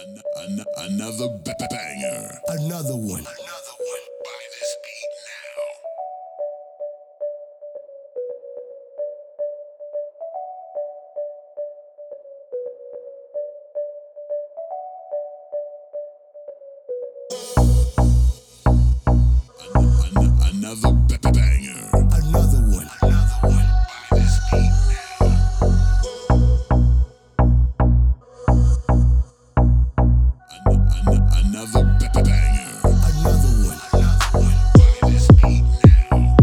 Another banger. Another one. By this beat now. Another banger. Another one. By this beat now. Another banger. Another one. By this beat now.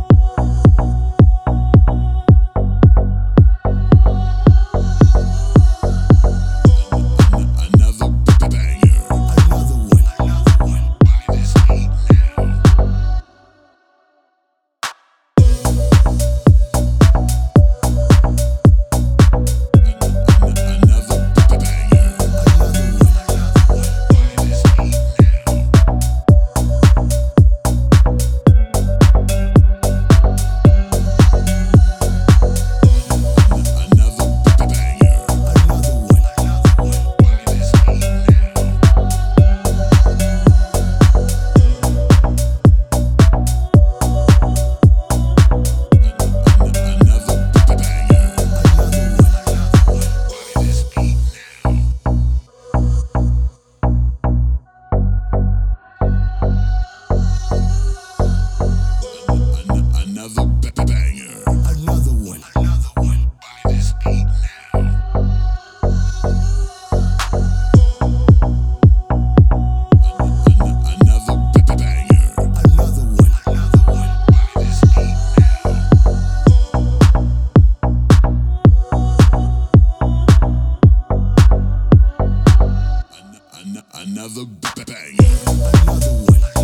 Another banger. Another one. By this beat now. Another banger. By this beat now. Another banger. Another one. By this beat now. Another banger. By this beat now. Another banger. Another one. By this beat now. Another banger. Another one. By this beat now. Another banger. Another one.